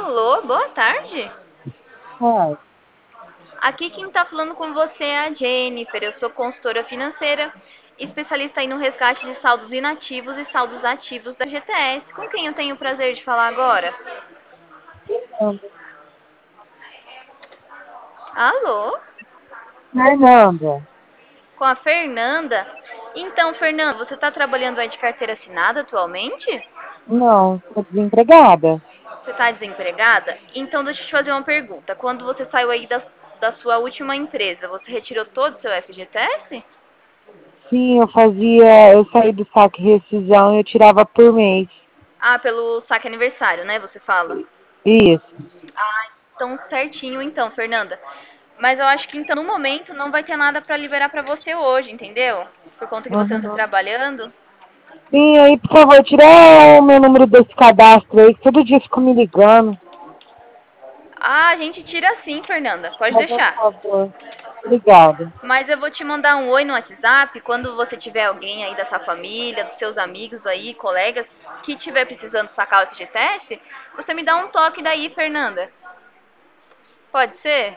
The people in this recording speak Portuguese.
Alô, boa tarde. Ah, Aqui quem está falando com você é a Jennifer. Eu sou consultora financeira, especialista aí no resgate de saldos inativos e saldos ativos da GTS. Com quem eu tenho o prazer de falar agora? Fernanda. Alô? Fernanda, Com a Fernanda? Então, Fernanda, você está trabalhando aí de carteira assinada atualmente? não, estou desempregada. Você está desempregada? Então, deixa eu te fazer uma pergunta. Quando você saiu aí da sua última empresa, você retirou todo o seu FGTS? Sim, eu saí do saque rescisão e eu tirava por mês. Ah, pelo saque aniversário, né? Você fala. Isso. Ah, então certinho então, Fernanda. Mas eu acho que então no momento não vai ter nada pra liberar pra você hoje, entendeu? Por conta que você não tá Uhum. trabalhando. Sim, aí, por favor, tira o meu número desse cadastro aí, que todo dia fica me ligando. Ah, a gente tira sim, Fernanda. Pode Por deixar. favor. Obrigada. Mas eu vou te mandar um oi no WhatsApp quando você tiver alguém aí da sua família, dos seus amigos aí, colegas, que tiver precisando sacar o FGTS, você me dá um toque daí, Fernanda. Pode ser?